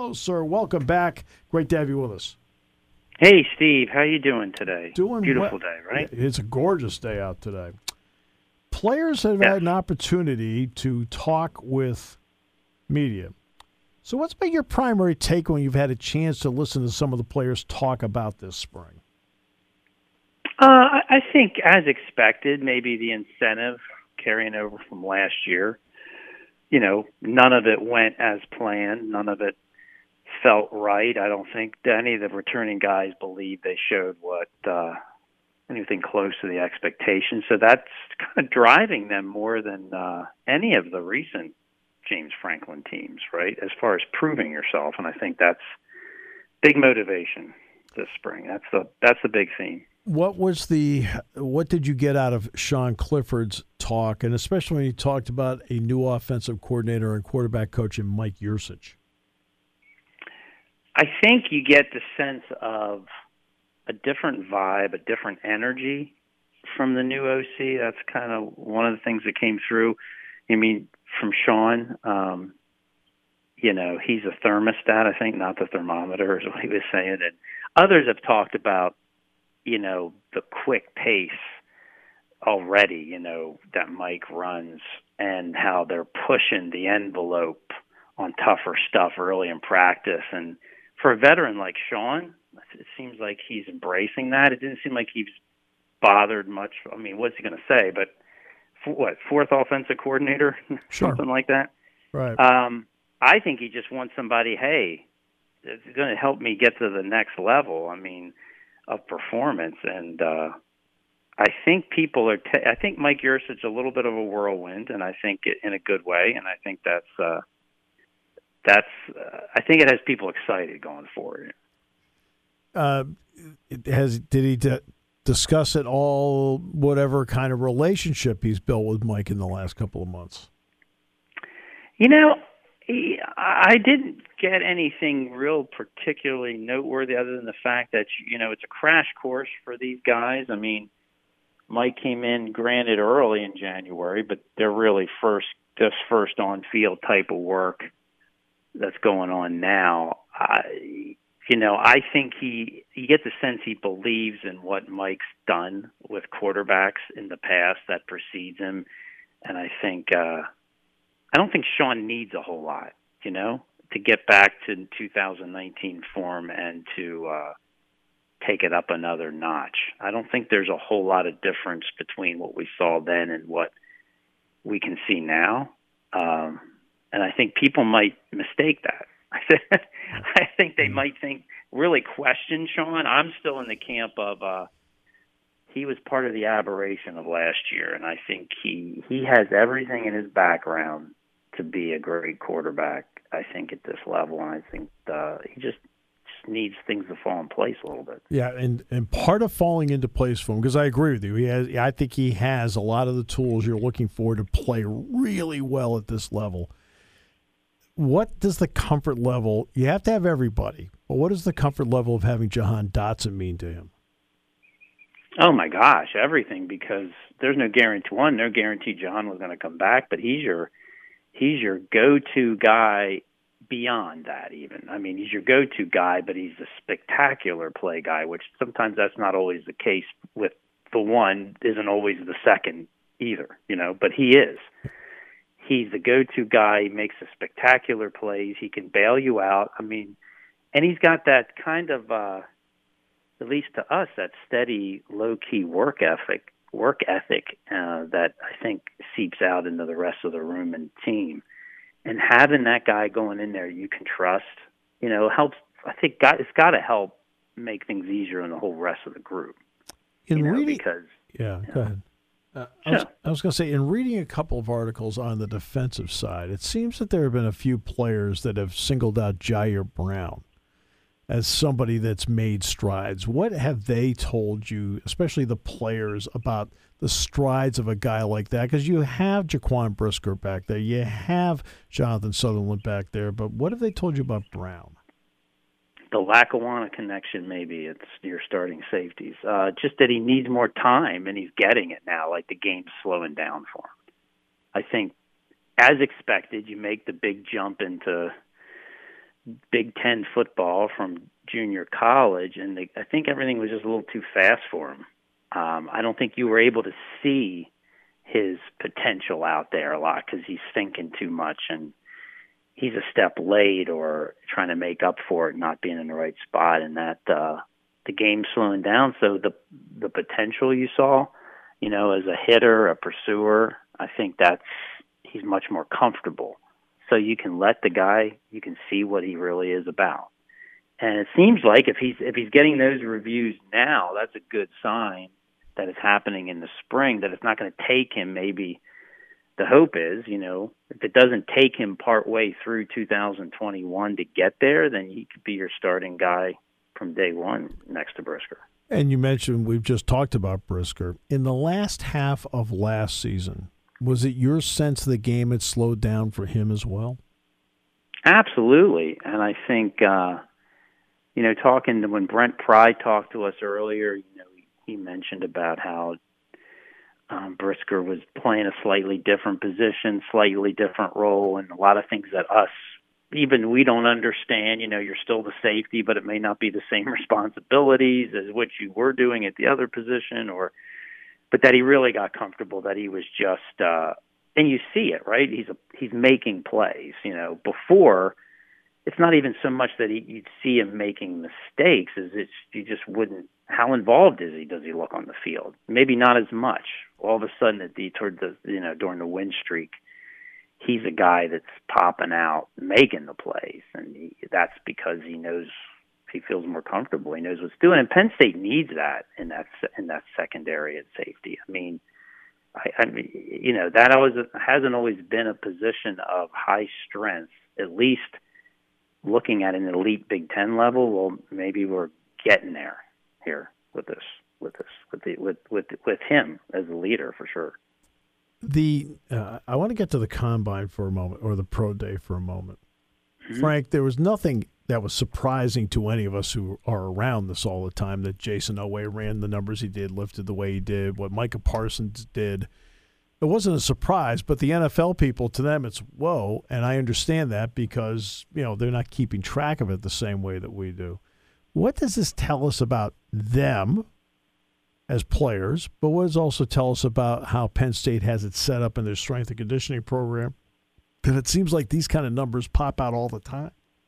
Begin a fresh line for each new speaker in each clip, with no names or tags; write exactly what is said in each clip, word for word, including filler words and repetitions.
Hello, sir. Welcome back. Great to have you with us.
Hey, Steve. How you doing today?
Doing
Beautiful
well.
day, right?
It's a gorgeous day out today. Players have
Yes.
had an opportunity to talk with media. So what's been your primary take when you've had a chance to listen to some of the players talk about this spring?
Uh, I I think, as expected, maybe the incentive carrying over from last year. You know, none of it went as planned. None of it felt right. I don't think any of the returning guys believed they showed what uh, anything close to the expectation. So that's kind of driving them more than uh, any of the recent James Franklin teams, right, as far as proving yourself. And I think that's big motivation this spring. That's the that's the big theme.
What was the what did you get out of Sean Clifford's talk, and especially when he talked about a new offensive coordinator and quarterback coach in Mike Yurcich?
I think you get the sense of a different vibe, a different energy from the new O C. That's kind of one of the things that came through. I mean, from Sean, um, you know, he's a thermostat, I think, not the thermometer is what he was saying. And others have talked about, you know, the quick pace already, you know, that Mike runs and how they're pushing the envelope on tougher stuff early in practice. And for a veteran like Sean, it seems like he's embracing that. It didn't seem like he's bothered much. I mean, what's he going to say? But for what, fourth offensive coordinator,
Sure.
something like that?
Right.
Um, I think he just wants somebody, hey, it's going to help me get to the next level, I mean, of performance. And uh, I think people are, t- I think Mike Yurcich a little bit of a whirlwind, and I think it in a good way. And I think that's, uh, that's, uh, I think it has people excited going forward.
Uh, it has did he d- discuss at all whatever kind of relationship he's built with Mike in the last couple of months?
You know, he, I didn't get anything real particularly noteworthy other than the fact that, you know, it's a crash course for these guys. I mean, Mike came in, granted, early in January, but they're really first, this first on-field type of work that's going on now. I, you know, I think he, you get the sense he believes in what Mike's done with quarterbacks in the past that precedes him. And I think, uh, I don't think Sean needs a whole lot, you know, to get back to two thousand nineteen form and to uh, take it up another notch. I don't think there's a whole lot of difference between what we saw then and what we can see now. Um, and I think people might mistake that. I think they might think, really question Sean. I'm still in the camp of uh, he was part of the aberration of last year, and I think he, he has everything in his background to be a great quarterback, I think, at this level. And I think uh, he just, just needs things to fall in place a little bit.
Yeah, and, and part of falling into place for him, because I agree with you, he has. I think he has a lot of the tools you're looking for to play really well at this level. What does the comfort level, you have to have everybody, but what does the comfort level of having Jahan Dotson mean to him?
Oh, my gosh, everything, because there's no guarantee. One, no guarantee Jahan was going to come back, but he's your he's your go-to guy beyond that even. I mean, he's your go-to guy, but he's a spectacular play guy, which sometimes that's not always the case with the one, isn't always the second either, you know, but he is. He's the go-to guy. He makes the spectacular plays. He can bail you out. I mean, and he's got that kind of, uh, at least to us, that steady, low-key work ethic, work ethic uh, that I think seeps out into the rest of the room and team. And having that guy going in there you can trust, you know, helps. I think got, it's got to help make things easier on the whole rest of the group.
In
you know,
reading,
because
yeah,
you
go
know,
ahead. Uh, I
sure.
was, I was going to say, in reading a couple of articles on the defensive side, it seems that there have been a few players that have singled out Jair Brown as somebody that's made strides. What have they told you, especially the players, about the strides of a guy like that? Because you have Jaquan Brisker back there. You have Jonathan Sutherland back there. But what have they told you about Brown?
The Lackawanna connection, maybe it's your starting safeties. Uh, just that he needs more time, and he's getting it now, like the game's slowing down for him. I think, as expected, you make the big jump into Big Ten football from junior college, and they, I think everything was just a little too fast for him. Um, I don't think you were able to see his potential out there a lot because he's thinking too much, and he's a step late or trying to make up for it, not being in the right spot, and that uh, the game's slowing down. So the the potential you saw, you know, as a hitter, a pursuer, I think that's he's much more comfortable. So you can let the guy, you can see what he really is about. And it seems like if he's if he's getting those reviews now, that's a good sign that it's happening in the spring, that it's not going to take him maybe the hope is, you know, if it doesn't take him part way through two thousand twenty-one to get there, then he could be your starting guy from day one next to Brisker.
And you mentioned, we've just talked about Brisker. In the last half of last season, was it your sense the game had slowed down for him as well?
Absolutely. And I think, uh, you know, talking to when Brent Pry talked to us earlier, you know, he mentioned about how um, Brisker was playing a slightly different position, slightly different role, and a lot of things that us, even we don't understand. You know, you're still the safety, but it may not be the same responsibilities as what you were doing at the other position, or, but that he really got comfortable, that he was just, uh, and you see it, right? He's a, he's making plays. You know, before, it's not even so much that he, you'd see him making mistakes, as it's you just wouldn't. How involved is he? Does he look on the field? Maybe not as much. All of a sudden, at the toward the you know during the win streak, he's a guy that's popping out, making the plays, and he, that's because he knows he feels more comfortable. He knows what's doing, and Penn State needs that in that in that secondary at safety. I mean, I, I mean, you know that always hasn't always been a position of high strength. At least looking at an elite Big Ten level, well, maybe we're getting there here with this, with this, with the with with with him as a leader for sure.
The uh, I want to get to the combine for a moment, or the pro day for a moment. Mm-hmm. Frank, there was nothing that was surprising to any of us who are around this all the time that Jayson Oweh ran the numbers he did, lifted the way he did, what Micah Parsons did. It wasn't a surprise, but the N F L people, to them, it's whoa, and I understand that because, you know, they're not keeping track of it the same way that we do. What does this tell us about them as players, but what does it also tell us about how Penn State has it set up in their strength and conditioning program? That it seems like these kind of numbers pop out all the time.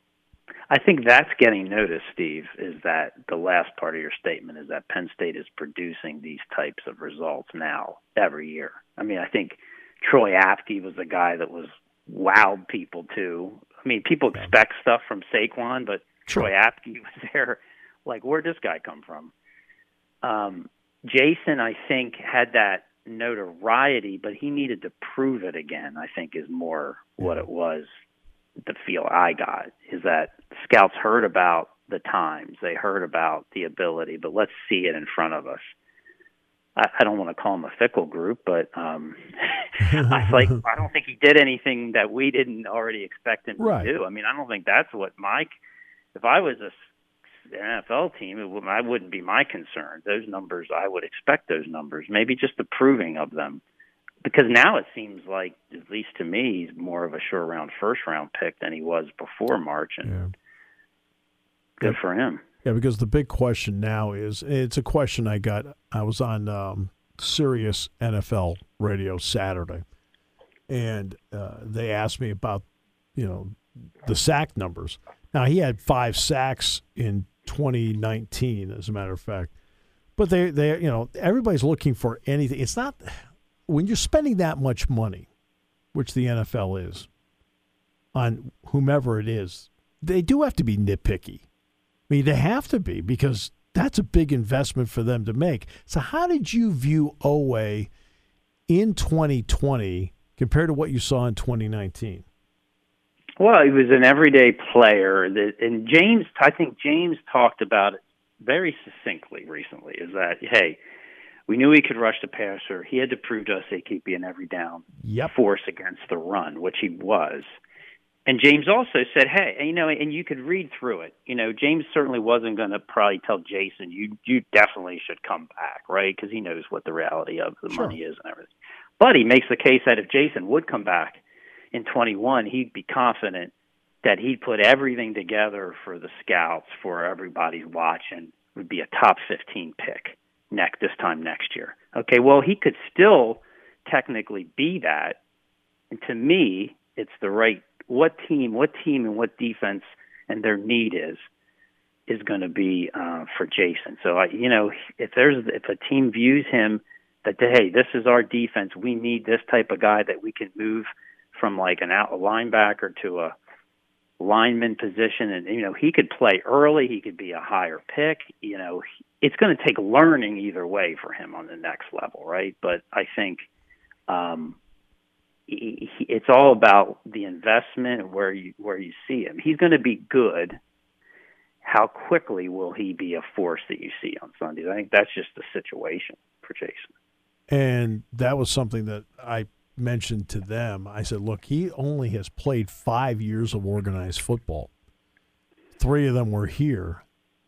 I think that's getting noticed, Steve, is that the last part of your statement is that Penn State is producing these types of results now every year. I mean, I think Troy Apke was a guy that was wowed people too. I mean, people expect stuff from Saquon, but Troy Apke was there. Like, where'd this guy come from? Um, Jayson, I think, had that notoriety, but he needed to prove it again, I think, is more what it was. The feel I got is that scouts heard about the times, they heard about the ability, but let's see it in front of us. I, I don't want to call him a fickle group, but um, I like I don't think he did anything that we didn't already expect him
right.
to do. I mean, I don't think that's what Mike. If I was a N F L team, it would, I wouldn't be my concern. Those numbers, I would expect those numbers. Maybe just the proving of them. Because now it seems like, at least to me, he's more of a sure-round first-round pick than he was before March, and
yeah.
good
yeah.
for him.
Yeah, because the big question now is, it's a question I got, I was on um, Sirius N F L radio Saturday, and uh, they asked me about, you know, the sack numbers. Now, he had five sacks in twenty nineteen, as a matter of fact. But they, they, you know, everybody's looking for anything. It's not... When you're spending that much money, which the N F L is, on whomever it is, they do have to be nitpicky. I mean, they have to be, because that's a big investment for them to make. So how did you view Oweh in twenty twenty compared to what you saw in twenty nineteen?
Well, he was an everyday player. And James, I think James talked about it very succinctly recently, is that, hey, we knew he could rush the passer. He had to prove to us he could be an every down
yep.
force against the run, which he was. And James also said, hey, you know, and you could read through it. You know, James certainly wasn't going to probably tell Jayson, you you definitely should come back, right? Because he knows what the reality of the
sure.
money is and everything. But he makes the case that if Jayson would come back in twenty-one, he'd be confident that he'd put everything together for the scouts, for everybody's watching, would be a top fifteen pick next this time next year. Okay, well, he could still technically be that. And to me, it's the right what team, what team, and what defense and their need is is going to be uh, for Jason. So, I, you know, if there's if a team views him that, hey, this is our defense, we need this type of guy that we can move from like an out a linebacker to a lineman position, and you know he could play early, he could be a higher pick. You know, it's going to take learning either way for him on the next level, right? But I think um, he, he, it's all about the investment and where you where you see him. He's going to be good. How quickly will he be a force that you see on Sundays? I think that's just the situation for Jason.
And that was something that I mentioned to them. I said, look, he only has played five years of organized football. Three of them were here.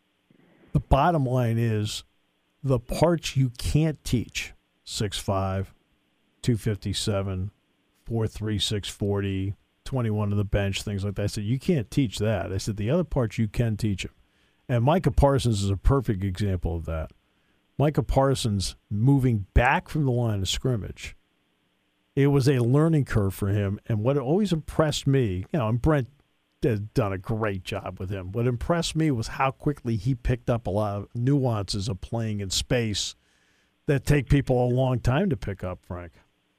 The bottom line is the parts you can't teach, six five, two fifty-seven, four three, six forty, twenty-one on the bench, things like that. I said, you can't teach that. I said, the other parts you can teach him. And Micah Parsons is a perfect example of that. Micah Parsons moving back from the line of scrimmage, it was a learning curve for him. And what always impressed me, you know, and Brent has done a great job with him. What impressed me was how quickly he picked up a lot of nuances of playing in space that take people a long time to pick up, Frank.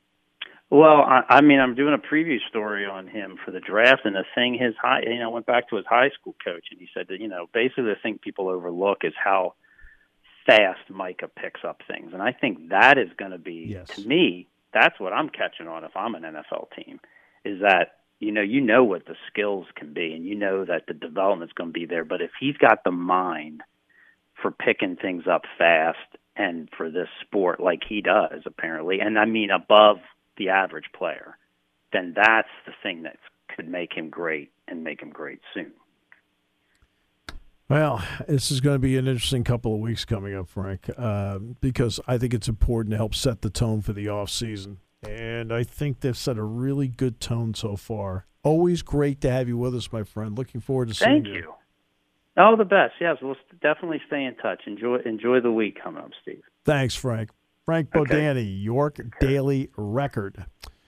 Well, I, I mean, I'm doing a preview story on him for the draft, and the thing his high, you know, I went back to his high school coach, and he said that, you know, basically the thing people overlook is how fast Micah picks up things. And I think that is going to be,
yes.
to me, that's what I'm catching on if I'm an N F L team, is that, you know, you know what the skills can be, and you know that the development's going to be there. But if he's got the mind for picking things up fast and for this sport like he does, apparently, and I mean above the average player, then that's the thing that could make him great and make him great soon.
Well, this is going to be an interesting couple of weeks coming up, Frank, uh, because I think it's important to help set the tone for the offseason. And I think they've set a really good tone so far. Always great to have you with us, my friend. Looking forward to seeing you.
Thank you. All the best. Yes, we'll definitely stay in touch. Enjoy enjoy the week coming up, Steve.
Thanks, Frank. Frank
Okay.
Bodani, York Daily Record.